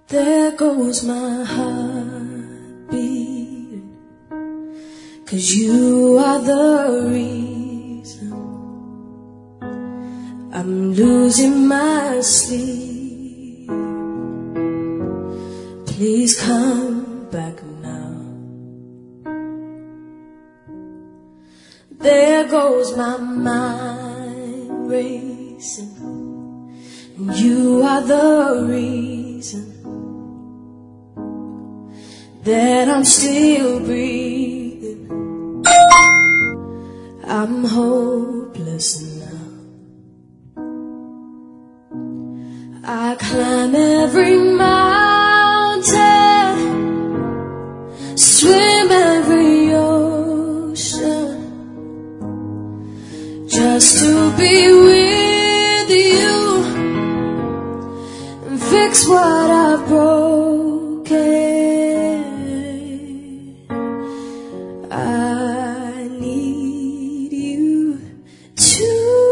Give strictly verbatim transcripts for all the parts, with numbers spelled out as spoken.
There goes my heart beating, 'cause you are the reason I'm losing my sleep. Please come back now. There goes my mind racing, and you are the reason that I'm still breathing. I'm hopeless now. I climb every mountain, swim every ocean, just to be with you and fix what I've broken. I need you to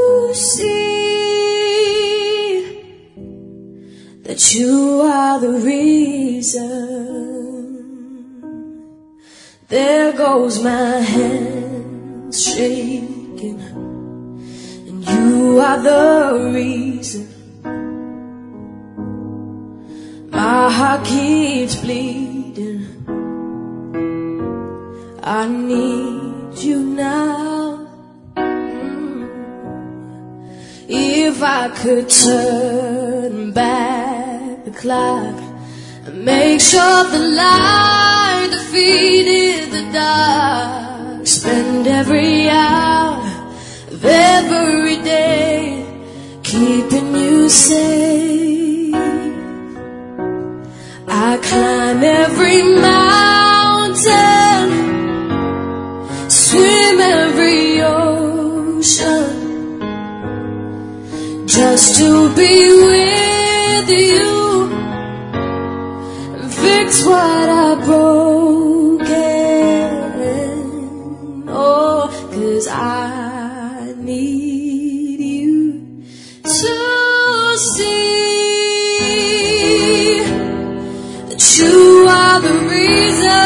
see that you are the reason. There goes my hands shaking, and you are the reason. My heart keeps bleeding. I need you now. mm. If I could turn back the clock and make sure the light defeated the dark, spend every hour of every day keeping you safe. I climb every mountain, swim every ocean, just to be with you and fix what I broken. Oh, 'cause I need you to see that you are the reason.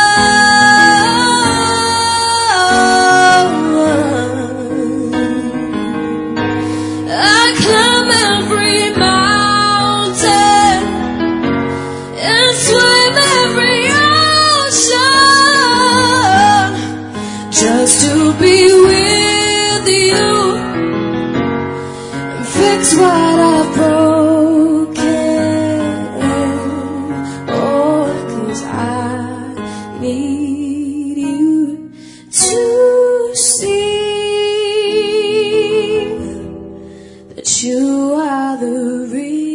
Just to be with you and fix what I've broken. Oh, 'cause I need you to see that you are the reason.